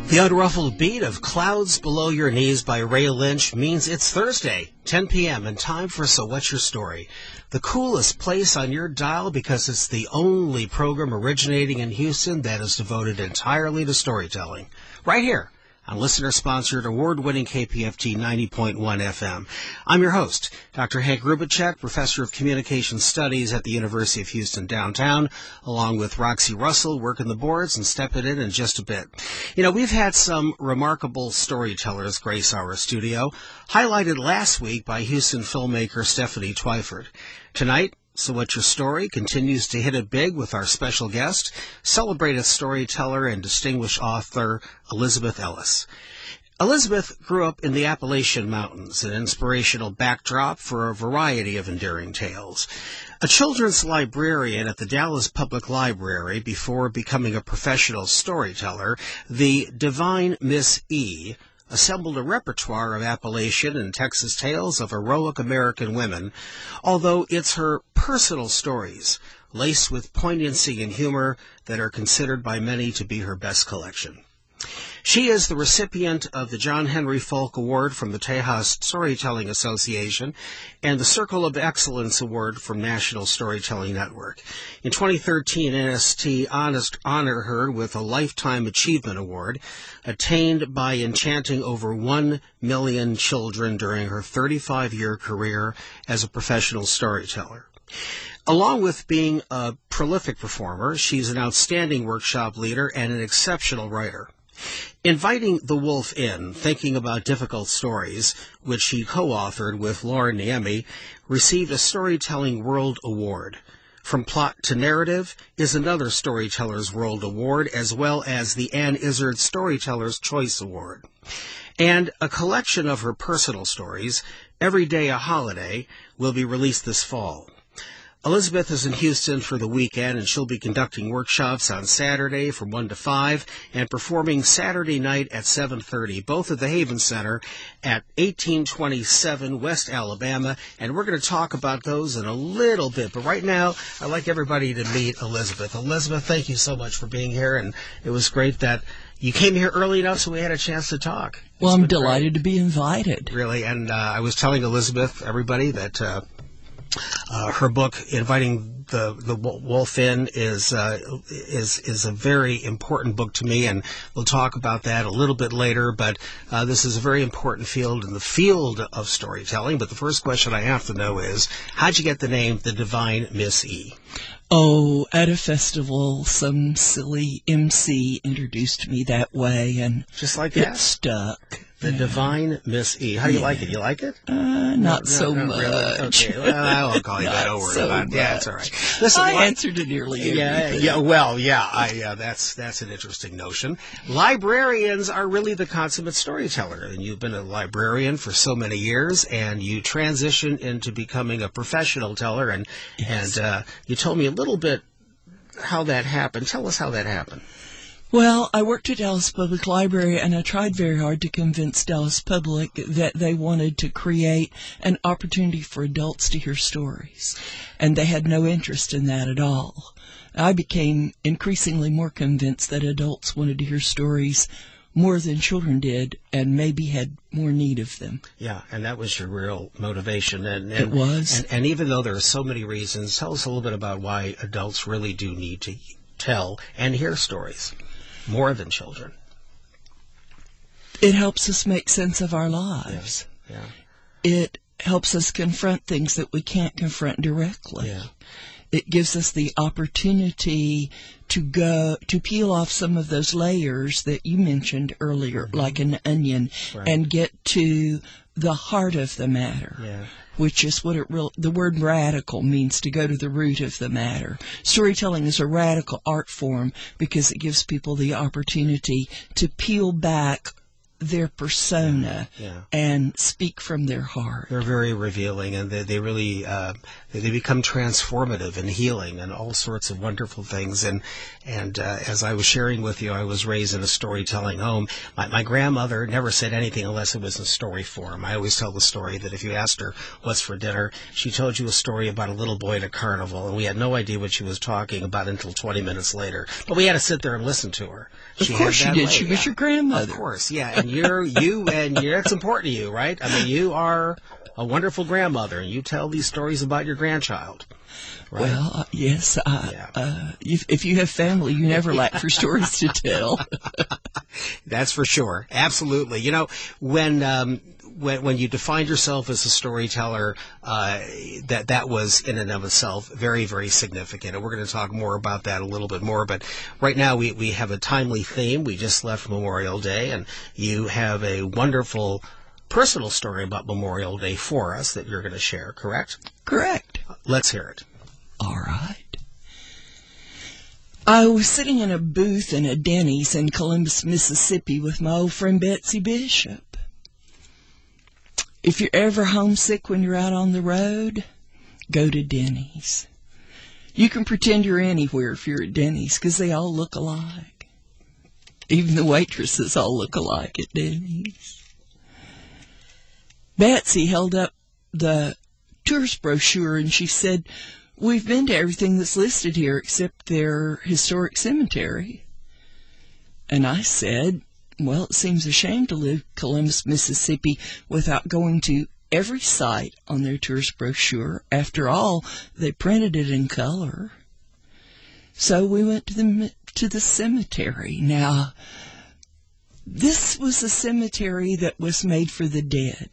The unruffled beat of Clouds Below Your Knees by Ray Lynch means it's Thursday, 10 p.m., and time for So What's Your Story? The coolest place on your dial because it's the only program originating in Houston that is devoted entirely to storytelling. Right here on listener-sponsored, award-winning KPFT 90.1 FM. I'm your host, Dr. Hank Rubicek, Professor of Communication Studies at the University of Houston downtown, along with Roxy Russell, working the boards and stepping in just a bit. You know, we've had some remarkable storytellers grace our studio, highlighted last week by Houston filmmaker Stephanie Twyford. Tonight, So What's Your Story continues to hit it big with our special guest, celebrated storyteller and distinguished author Elizabeth Ellis. Elizabeth grew up in the Appalachian Mountains, an inspirational backdrop for a variety of endearing tales. A children's librarian at the Dallas Public Library before becoming a professional storyteller, the Divine Miss E assembled a repertoire of Appalachian and Texas tales of heroic American women, although it's her personal stories, laced with poignancy and humor, that are considered by many to be her best collection. She is the recipient of the John Henry Folk Award from the Tejas Storytelling Association and the Circle of Excellence Award from National Storytelling Network. In 2013, NST honored her with a Lifetime Achievement Award, attained by enchanting over 1 million children during her 35-year career as a professional storyteller. Along with being a prolific performer, she's an outstanding workshop leader and an exceptional writer. Inviting the Wolf In, Thinking About Difficult Stories, which she co-authored with Lauren Niemi, received a Storytelling World Award. From Plot to Narrative is another Storytellers World Award, as well as the Ann Izzard Storyteller's Choice Award. And a collection of her personal stories, Every Day a Holiday, will be released this fall. Elizabeth is in Houston for the weekend, and she'll be conducting workshops on Saturday from 1 to 5 and performing Saturday night at 7:30, both at the Haven Center at 1827 West Alabama. And we're going to talk about those in a little bit. But right now, I'd like everybody to meet Elizabeth. Elizabeth, thank you so much for being here, and it was great that you came here early enough so we had a chance to talk. Well, I'm delighted to be invited. Really, and I was telling Elizabeth, everybody, that her book, Inviting the Wolf In, is a very important book to me, and we'll talk about that a little bit later. But this is a very important field in the field of storytelling. But the first question I have to know is, how'd you get the name The Divine Miss E? Oh, at a festival, some silly MC introduced me that way, and just like that, it stuck. The Divine Miss E. How do you like it? You like it? Not so much. Really? Okay, well, I won't call you that. Don't worry about it. Yeah, it's all right. Listen, I answered to nearly everything. That's an interesting notion. Librarians are really the consummate storyteller, and you've been a librarian for so many years, and you transitioned into becoming a professional teller, and you told me a little bit how that happened. Tell us how that happened. Well, I worked at Dallas Public Library, and I tried very hard to convince Dallas Public that they wanted to create an opportunity for adults to hear stories, and they had no interest in that at all. I became increasingly more convinced that adults wanted to hear stories more than children did, and maybe had more need of them. Yeah, and that was your real motivation. And it was. And even though there are so many reasons, tell us a little bit about why adults really do need to tell and hear stories more than children. It helps us make sense of our lives. Yeah. It helps us confront things that we can't confront directly. Yeah. It gives us the opportunity to peel off some of those layers that you mentioned earlier, like an onion, right, and get to the heart of the matter. Yeah. Which is what the word radical means, to go to the root of the matter. Storytelling is a radical art form because it gives people the opportunity to peel back their persona and speak from their heart. They're very revealing, and they really they become transformative and healing and all sorts of wonderful things. And as I was sharing with you, I was raised in a storytelling home. My grandmother never said anything unless it was in story form. I always tell the story that if you asked her what's for dinner, she told you a story about a little boy at a carnival, and we had no idea what she was talking about until 20 minutes later. But we had to sit there and listen to her. Of course she did. She was your grandmother. Of course, yeah. And that's important to you, right? I mean, you are a wonderful grandmother, and you tell these stories about your grandchild. Right? Well, yes. If you have family, you never lack for stories to tell. That's for sure. Absolutely. You know, when you defined yourself as a storyteller, that was in and of itself very, very significant. And we're going to talk more about that a little bit more. But right now we have a timely theme. We just left Memorial Day, and you have a wonderful personal story about Memorial Day for us that you're going to share, correct? Correct. Let's hear it. All right. I was sitting in a booth in a Denny's in Columbus, Mississippi with my old friend Betsy Bishop. If you're ever homesick when you're out on the road, go to Denny's. You can pretend you're anywhere if you're at Denny's because they all look alike. Even the waitresses all look alike at Denny's. Betsy held up the tourist brochure and she said, "We've been to everything that's listed here except their historic cemetery." And I said, "Well, it seems a shame to leave Columbus, Mississippi without going to every site on their tourist brochure. After all, they printed it in color." So we went to the cemetery. Now, this was a cemetery that was made for the dead.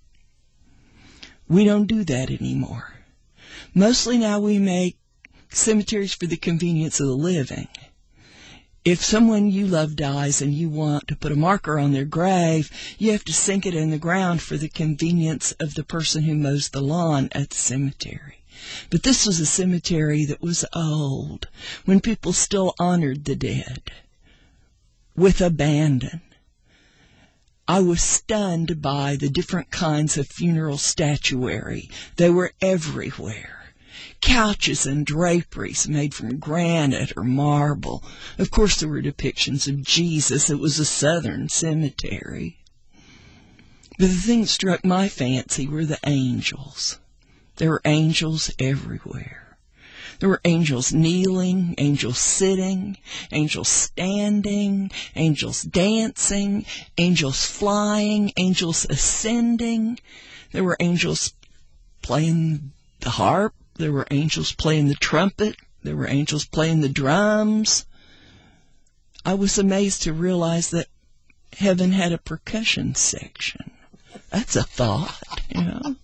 We don't do that anymore. Mostly now we make cemeteries for the convenience of the living. If someone you love dies and you want to put a marker on their grave, you have to sink it in the ground for the convenience of the person who mows the lawn at the cemetery. But this was a cemetery that was old, when people still honored the dead with abandon. I was stunned by the different kinds of funeral statuary. They were everywhere. Couches and draperies made from granite or marble. Of course, there were depictions of Jesus. It was a southern cemetery. But the thing that struck my fancy were the angels. There were angels everywhere. There were angels kneeling, angels sitting, angels standing, angels dancing, angels flying, angels ascending. There were angels playing the harp. There were angels playing the trumpet. There were angels playing the drums. I was amazed to realize that heaven had a percussion section. That's a thought, you know.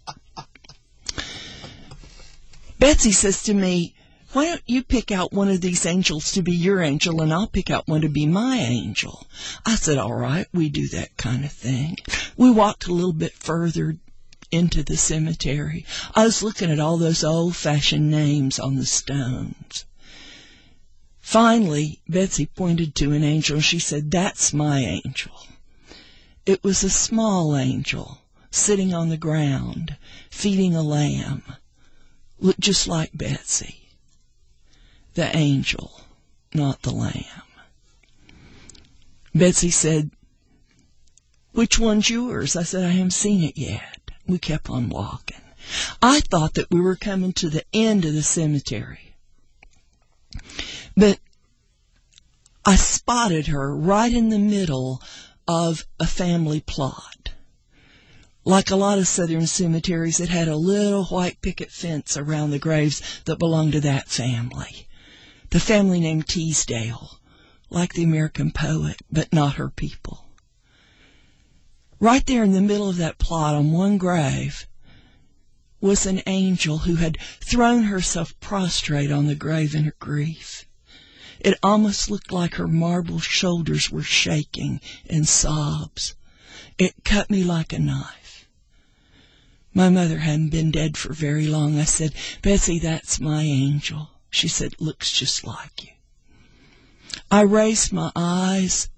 Betsy says to me, "Why don't you pick out one of these angels to be your angel and I'll pick out one to be my angel?" I said, "All right, we do that kind of thing." We walked a little bit further into the cemetery. I was looking at all those old-fashioned names on the stones. Finally, Betsy pointed to an angel and she said, "That's my angel." It was a small angel sitting on the ground, feeding a lamb. Looked just like Betsy. The angel, not the lamb. Betsy said, "Which one's yours?" I said, "I haven't seen it yet." We kept on walking. I thought that we were coming to the end of the cemetery. But I spotted her right in the middle of a family plot. Like a lot of southern cemeteries, it had a little white picket fence around the graves that belonged to that family. The family named Teasdale, like the American poet, but not her people. Right there in the middle of that plot on one grave was an angel who had thrown herself prostrate on the grave in her grief. It almost looked like her marble shoulders were shaking in sobs. It cut me like a knife. My mother hadn't been dead for very long. I said, "Betsy, that's my angel." She said, "Looks just like you." I raised my eyes,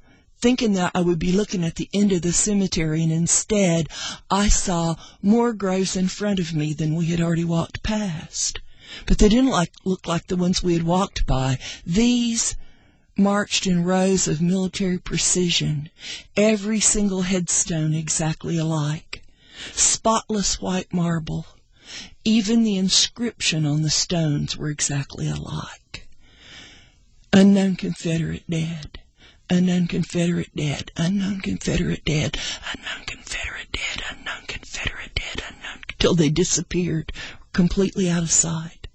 thinking that I would be looking at the end of the cemetery, and instead I saw more graves in front of me than we had already walked past. But they didn't look like the ones we had walked by. These marched in rows of military precision, every single headstone exactly alike, spotless white marble. Even the inscription on the stones were exactly alike. Unknown Confederate dead. Unknown Confederate dead. Unknown Confederate dead. Unknown Confederate dead. Unknown Confederate dead. Unknown, till they disappeared, completely out of sight.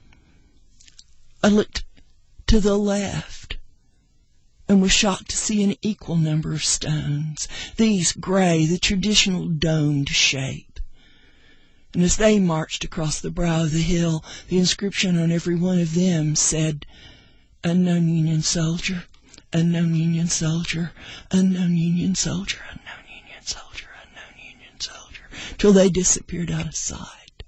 I looked to the left and was shocked to see an equal number of stones, these gray, the traditional domed shape. And as they marched across the brow of the hill, the inscription on every one of them said, "Unknown Union soldier, unknown Union soldier, unknown Union soldier, unknown Union soldier, unknown Union soldier," till they disappeared out of sight.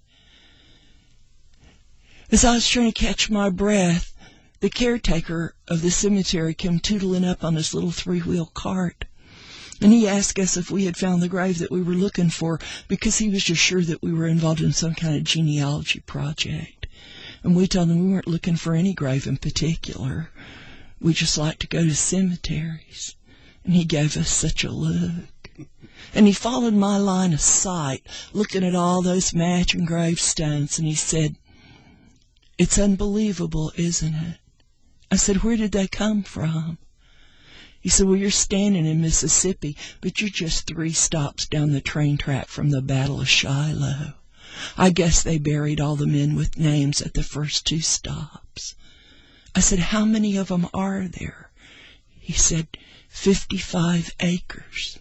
As I was trying to catch my breath, the caretaker of the cemetery came tootling up on his little 3-wheel cart, and he asked us if we had found the grave that we were looking for, because he was just sure that we were involved in some kind of genealogy project. And we told him we weren't looking for any grave in particular. We just like to go to cemeteries. And he gave us such a look. And he followed my line of sight, looking at all those matching gravestones, and he said, "It's unbelievable, isn't it?" I said, "Where did they come from?" He said, "Well, you're standing in Mississippi, but you're just 3 stops down the train track from the Battle of Shiloh. I guess they buried all the men with names at the first 2 stops." I said, "How many of them are there?" He said, 55 acres.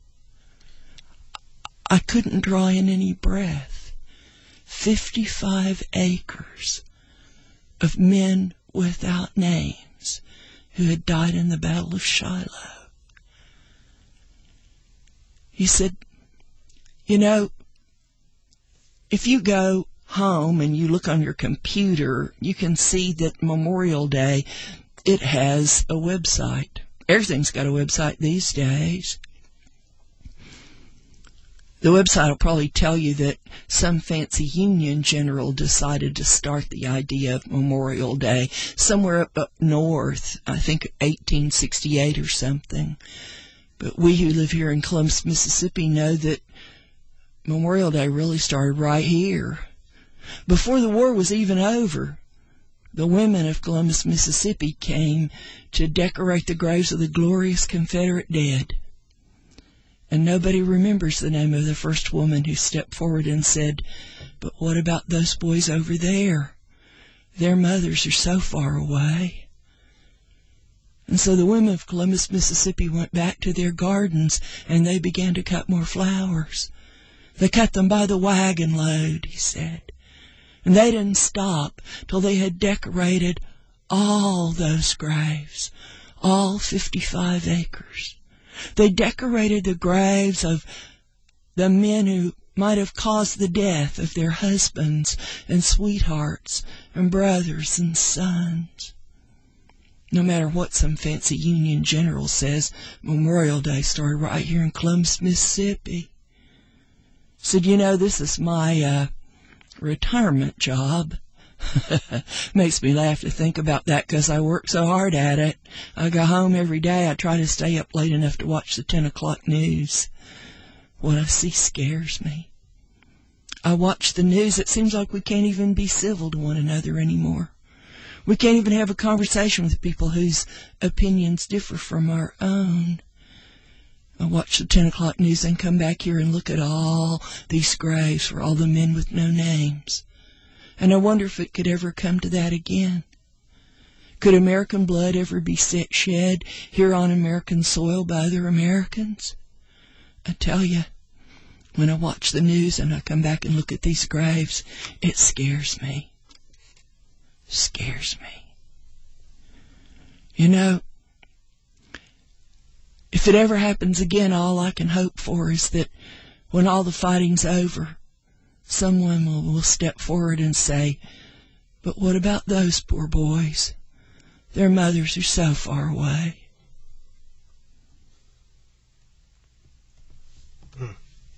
I couldn't draw in any breath. 55 acres of men without names who had died in the Battle of Shiloh. He said, "You know, if you go home and you look on your computer, you can see that Memorial Day, it has a website. Everything's got a website these days. The website will probably tell you that some fancy Union general decided to start the idea of Memorial Day somewhere up north, I think 1868 or something. But we who live here in Columbus, Mississippi know that Memorial Day really started right here. Before the war was even over, the women of Columbus, Mississippi came to decorate the graves of the glorious Confederate dead. And nobody remembers the name of the first woman who stepped forward and said, 'But what about those boys over there? Their mothers are so far away.' And so the women of Columbus, Mississippi went back to their gardens and they began to cut more flowers. They cut them by the wagon load," he said. And they didn't stop till they had decorated all those graves, all 55 acres. They decorated the graves of the men who might have caused the death of their husbands and sweethearts and brothers and sons. No matter what some fancy Union general says, Memorial Day started right here in Columbus, Mississippi. Said, "You know, this is my retirement job." Makes me laugh to think about that because I work so hard at it. I go home every day. I try to stay up late enough to watch the 10 o'clock news. What I see scares me. I watch the news. It seems like we can't even be civil to one another anymore. We can't even have a conversation with people whose opinions differ from our own. I watch the 10 o'clock news and come back here and look at all these graves for all the men with no names. And I wonder if it could ever come to that again. Could American blood ever be shed here on American soil by other Americans? I tell you, when I watch the news and I come back and look at these graves, it scares me. Scares me. You know, if it ever happens again, all I can hope for is that when all the fighting's over, someone will step forward and say, "But what about those poor boys? Their mothers are so far away."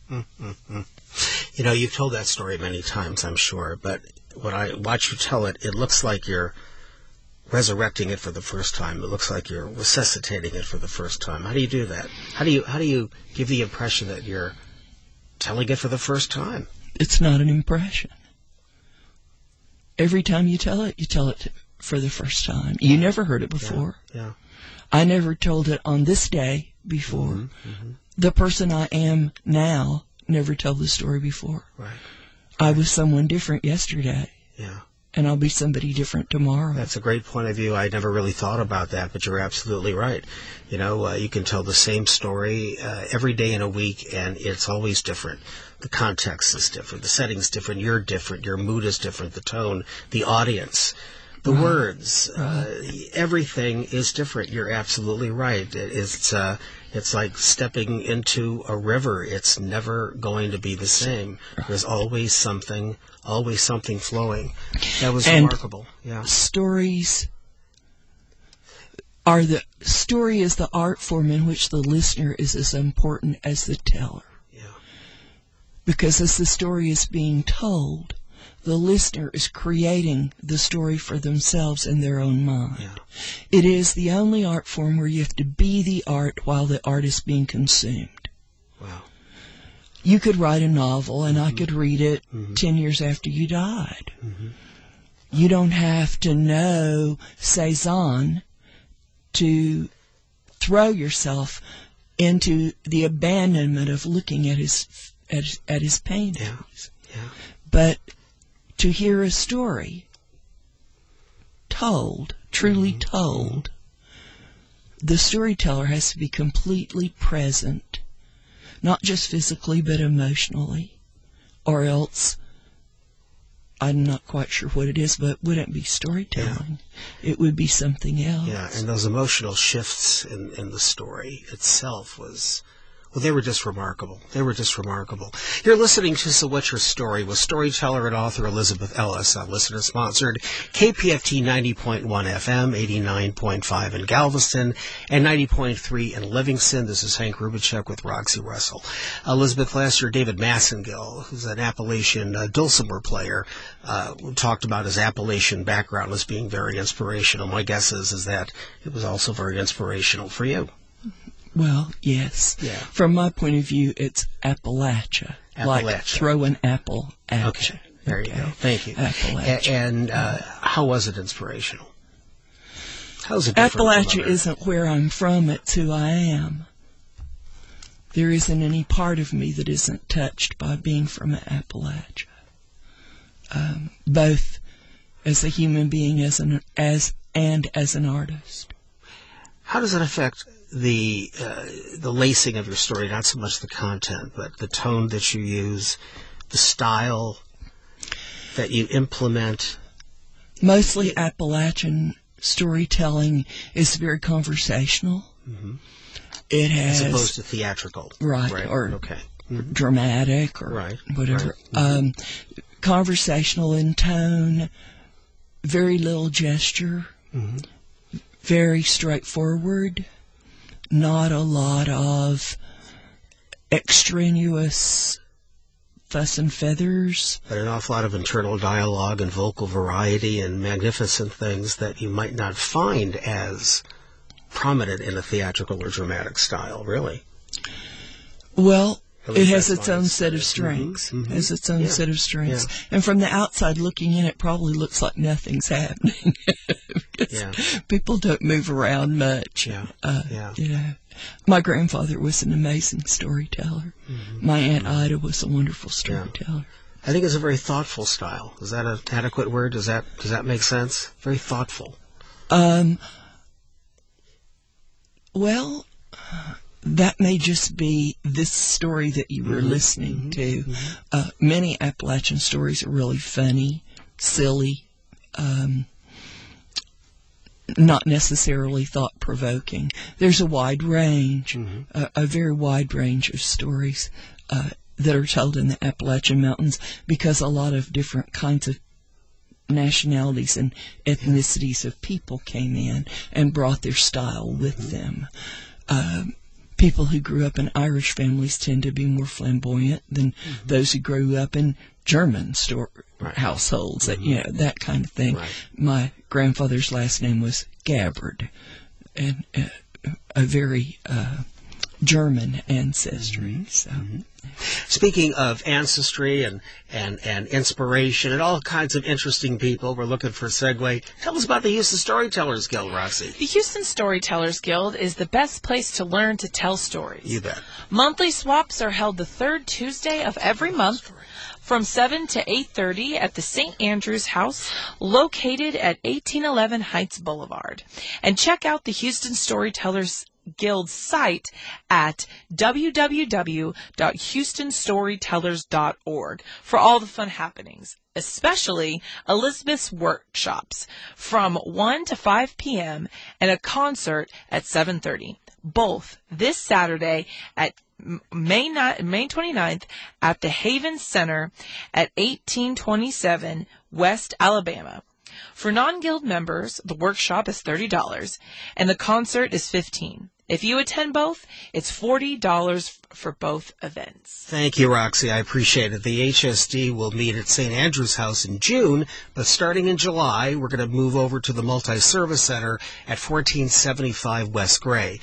You know, you've told that story many times, I'm sure, but when I watch you tell it, it looks like you're resurrecting it for the first time. It looks like you're resuscitating it for the first time. How do you do that? How do you give the impression that you're telling it for the first time? It's not an impression. Every time you tell it for the first time. You never heard it before. Yeah. I never told it on this day before. The person I am now never told the story before. Right. I was someone different yesterday. Yeah. And I'll be somebody different tomorrow. That's a great point of view. I never really thought about that, but you're absolutely right. You know, you can tell the same story every day in a week, and it's always different. The context is different. The setting's different. You're different. Your mood is different. The tone, the audience, the words, everything is different. You're absolutely right. It's like stepping into a river. It's never going to be the same. There's always something flowing. That was remarkable. Yeah. Story is the art form in which the listener is as important as the teller. Yeah. Because as the story is being told, the listener is creating the story for themselves in their own mind. Yeah. It is the only art form where you have to be the art while the art is being consumed. Wow. You could write a novel and I could read it 10 years after you died. You don't have to know Cezanne to throw yourself into the abandonment of looking at his paintings. Yeah. But to hear a story told, truly told, the storyteller has to be completely present, not just physically but emotionally, or else I'm not quite sure what it is, but it wouldn't be storytelling. Yeah. It would be something else. Yeah, and those emotional shifts in the story itself was... Well, they were just remarkable. You're listening to So What's Your Story with storyteller and author Elizabeth Ellis on listener-sponsored KPFT 90.1 FM, 89.5 in Galveston, and 90.3 in Livingston. This is Hank Rubicek with Roxy Russell. Elizabeth, last year, David Massengill, who's an Appalachian dulcimer player, talked about his Appalachian background as being very inspirational. My guess is that it was also very inspirational for you. Well, yes. Yeah. From my point of view, it's Appalachia. Like throw an apple at you. There you go. Thank you. Appalachia. And how was it inspirational? How's it different? Appalachia isn't where I'm from, it's who I am. There isn't any part of me that isn't touched by being from Appalachia. Both as a human being and as an artist. How does it affect the lacing of your story, not so much the content, but the tone that you use, the style that you implement? Mostly Appalachian storytelling is very conversational. It has, as opposed to theatrical. Right. Or okay. Dramatic or whatever. Right. Conversational in tone, very little gesture, very straightforward. Not a lot of extraneous fuss and feathers. But an awful lot of internal dialogue and vocal variety and magnificent things that you might not find as prominent in a theatrical or dramatic style, really. Well, it has its own set of strengths. Has its own set of strengths. Yeah. And from the outside looking in, it probably looks like nothing's happening. People don't move around much. You know. My grandfather was an amazing storyteller. My Aunt Ida was a wonderful storyteller. I think it's a very thoughtful style. Is that an adequate word? Does that make sense? Very thoughtful. Well, that may just be this story that you were listening to. Many Appalachian stories are really funny, silly, not necessarily thought-provoking. There's a wide range, a very wide range of stories that are told in the Appalachian Mountains because a lot of different kinds of nationalities and ethnicities of people came in and brought their style with them. people who grew up in Irish families tend to be more flamboyant than those who grew up in German households, that kind of thing. Right. My grandfather's last name was Gabbard, and a very German ancestry. So. Speaking of ancestry and inspiration and all kinds of interesting people, we're looking for a segue. Tell us about the Houston Storytellers Guild, Roxy. The Houston Storytellers Guild is the best place to learn to tell stories. You bet. Monthly swaps are held the third Tuesday of every month from 7 to 8:30 at the St. Andrew's House, located at 1811 Heights Boulevard. And check out the Houston Storytellers Guild site at www.houstonstorytellers.org for all the fun happenings, especially Elizabeth's workshops from 1 to 5 p.m. and a concert at 7:30, both this Saturday at May 29th at the Haven Center at 1827 West Alabama. For non-guild members, the workshop is $30 and the concert is $15. If you attend both, it's $40 for both events. Thank you, Roxy. I appreciate it. The HSD will meet at St. Andrew's House in June, but starting in July, we're going to move over to the Multi-Service Center at 1475 West Gray.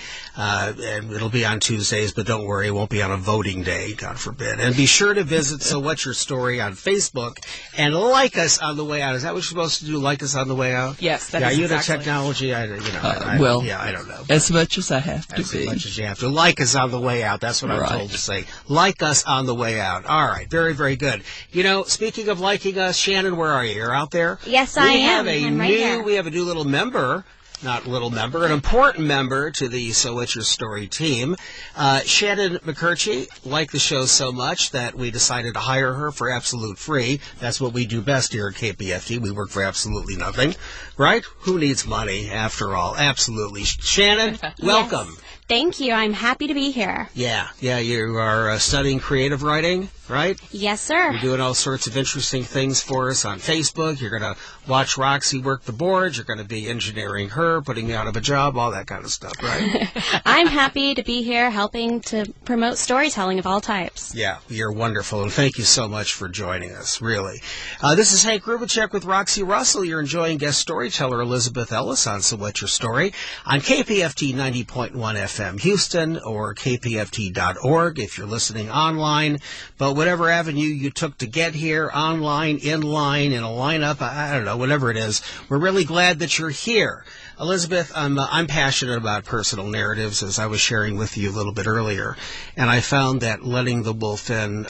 And it'll be on Tuesdays, but don't worry, it won't be on a voting day, God forbid. And be sure to visit So What's Your Story on Facebook and like us on the way out. Is that what you're supposed to do, like us on the way out? Yes, that is Are you exactly. the technology? I don't know. As much as I have to As be. much as you have to. Like us on the way out. That's what I'm told to say. Like us on the way out. All right. Very, very good. Speaking of liking us, Shannon, where are you? You're out there? Yes, I am. I'm right here. We have a new little member. Not little member, an important member to the So What's Your Story team. Shannon McCurchie liked the show so much that we decided to hire her for absolute free. That's what we do best here at KPFT. We work for absolutely nothing, right? Who needs money, after all? Absolutely. Shannon, welcome. Yes. Thank you. I'm happy to be here. Yeah, you are studying creative writing, right? Yes, sir. You're doing all sorts of interesting things for us on Facebook. You're going to watch Roxy work the boards. You're going to be engineering her, putting me out of a job, all that kind of stuff, right? I'm happy to be here helping to promote storytelling of all types. Yeah, you're wonderful, and thank you so much for joining us, really. This is Hank Rubicek with Roxy Russell. You're enjoying guest storyteller Elizabeth Ellis on So What's Your Story on KPFT 90.1 FM Houston or kpft.org if you're listening online. But whatever avenue you took to get here, online, in line, in a lineup, I don't know, whatever it is, we're really glad that you're here. Elizabeth, I'm passionate about personal narratives, as I was sharing with you a little bit earlier, and I found that letting the wolf in,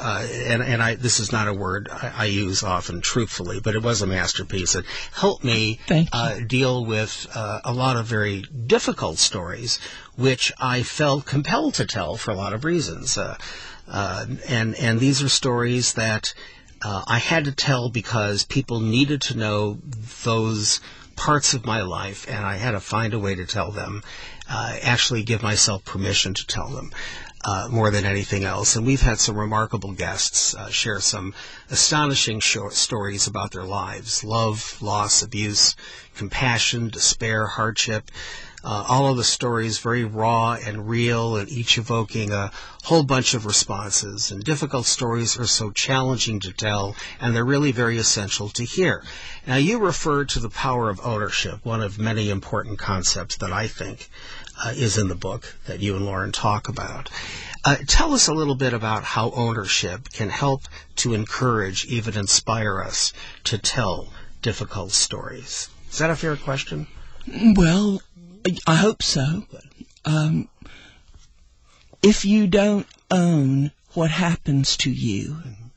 this is not a word I use often, truthfully, but it was a masterpiece. It helped me deal with a lot of very difficult stories, which I felt compelled to tell for a lot of reasons. And these are stories that I had to tell because people needed to know those parts of my life, and I had to find a way to tell them, actually give myself permission to tell them more than anything else. And we've had some remarkable guests share some astonishing stories about their lives: love, loss, abuse, compassion, despair, hardship. All of the stories very raw and real, and each evoking a whole bunch of responses. And difficult stories are so challenging to tell, and they're really very essential to hear. Now, you referred to the power of ownership, one of many important concepts that I think is in the book that you and Lauren talk about. Tell us a little bit about how ownership can help to encourage, even inspire us to tell difficult stories. Is that a fair question? Well, I hope so. If you don't own what happens to you,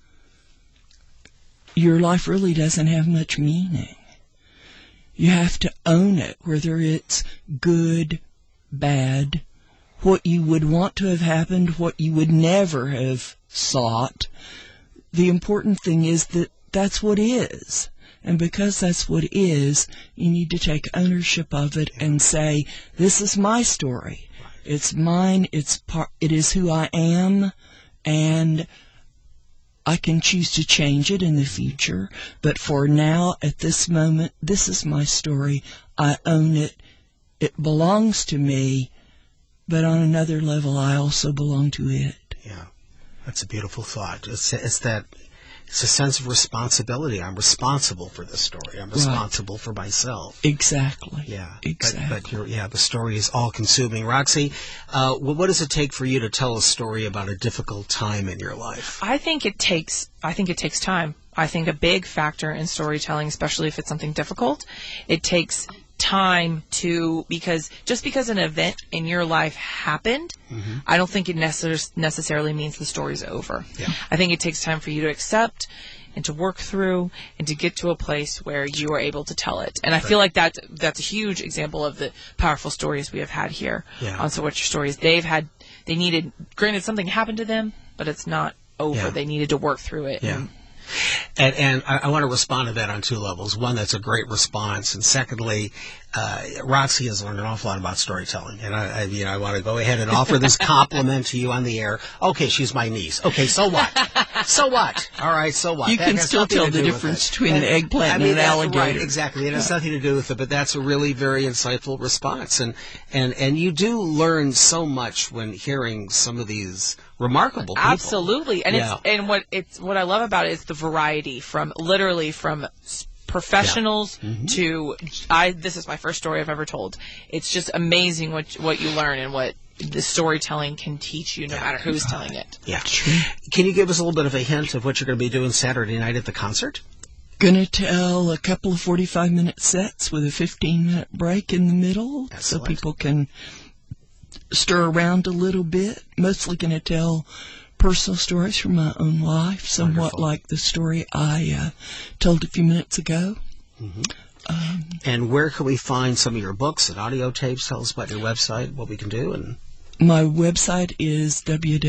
your life really doesn't have much meaning. You have to own it, whether it's good, bad, what you would want to have happened, what you would never have sought. The important thing is that that's what is. And because that's what is, you need to take ownership of it and say, this is my story. It's mine, it is who I am, and I can choose to change it in the future. But for now, at this moment, this is my story. I own it. It belongs to me. but on another level, I also belong to it. Yeah, that's a beautiful thought. It's a sense of responsibility. I'm responsible for this story. I'm responsible for myself. Exactly. Yeah. Exactly. But the story is all-consuming. Roxy, what does it take for you to tell a story about a difficult time in your life? I think it takes time. I think a big factor in storytelling, especially if it's something difficult, it takes time because an event in your life happened, I don't think it necessarily means the story's over. Yeah. I think it takes time for you to accept and to work through and to get to a place where you are able to tell it. And I feel like that's a huge example of the powerful stories we have had here on So What's Your Stories. Granted, something happened to them, but it's not over. Yeah. They needed to work through it. Yeah. And I want to respond to that on two levels. One, that's a great response. And secondly, Roxy has learned an awful lot about storytelling. And I want to go ahead and offer this compliment to you on the air. Okay, she's my niece. Okay, so what? So what? All right, so what? You That can has still nothing tell to the do with difference it. between an eggplant and an alligator. Right, exactly. It has nothing to do with it, but that's a really very insightful response. And you do learn so much when hearing some of these remarkable people. Absolutely. And what I love about it is the variety from professionals to this is my first story I've ever told. It's just amazing what you learn and what the storytelling can teach you no matter who's telling it. Yeah. Can you give us a little bit of a hint of what you're going to be doing Saturday night at the concert? Gonna tell a couple of 45-minute sets with a 15-minute break in the middle. Excellent. So people can stir around a little bit. Mostly gonna tell personal stories from my own life, somewhat Wonderful. like the story I told a few minutes ago. And where can we find some of your books and audio tapes? Tell us about your website, what we can do. And My website is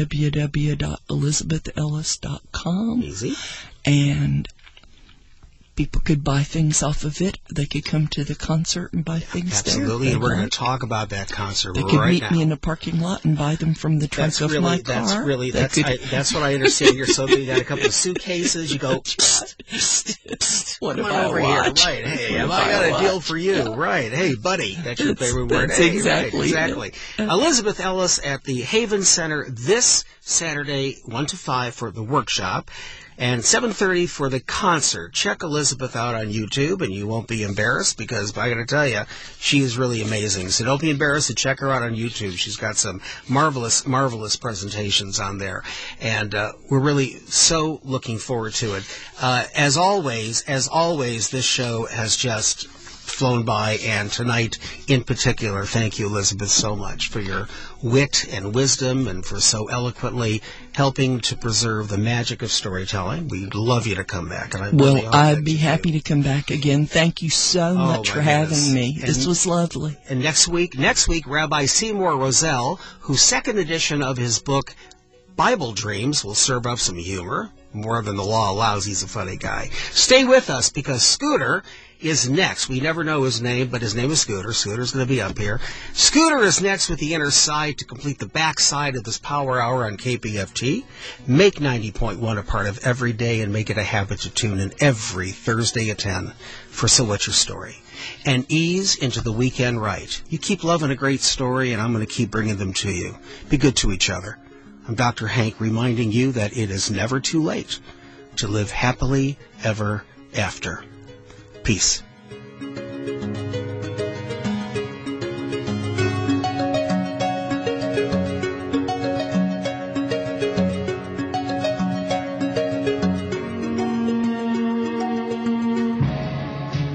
www.elizabethellis.com. easy. And people could buy things off of it. They could come to the concert and buy things there. Absolutely. And we're going Like. to talk about that concert They could right meet now. me in the parking lot and buy them from the trunk of my car. That's what I understand. You're so good. You got a couple of suitcases. You go, What come if on I over here. watch? Right. Hey, What if I got a watch? deal for you. Right. Hey, buddy. That's your favorite word. That's Hey, exactly right, it. exactly. Elizabeth Ellis at the Haven Center this Saturday, 1 to 5 for the workshop. And 7:30 for the concert. Check Elizabeth out on YouTube, and you won't be embarrassed because I got to tell you, she is really amazing. So don't be embarrassed to check her out on YouTube. She's got some marvelous, marvelous presentations on there, and we're really so looking forward to it. As always, this show has just flown by, and tonight in particular, thank you, Elizabeth, so much for your wit and wisdom and for so eloquently helping to preserve the magic of storytelling. We'd love you to come back. And I'd be happy to come back again. Thank you so much for having me. This was lovely. And next week, Rabbi Seymour Roselle, whose second edition of his book, Bible Dreams, will serve up some humor. More than the law allows. He's a funny guy. Stay with us because Scooter is next. We never know his name, but his name is Scooter. Scooter's going to be up here. Scooter is next with the inner side to complete the back side of this power hour on KPFT. Make 90.1 a part of every day and make it a habit to tune in every Thursday at 10 for So What's Your Story. And ease into the weekend right. You keep loving a great story, and I'm going to keep bringing them to you. Be good to each other. I'm Dr. Hank reminding you that it is never too late to live happily ever after. Peace.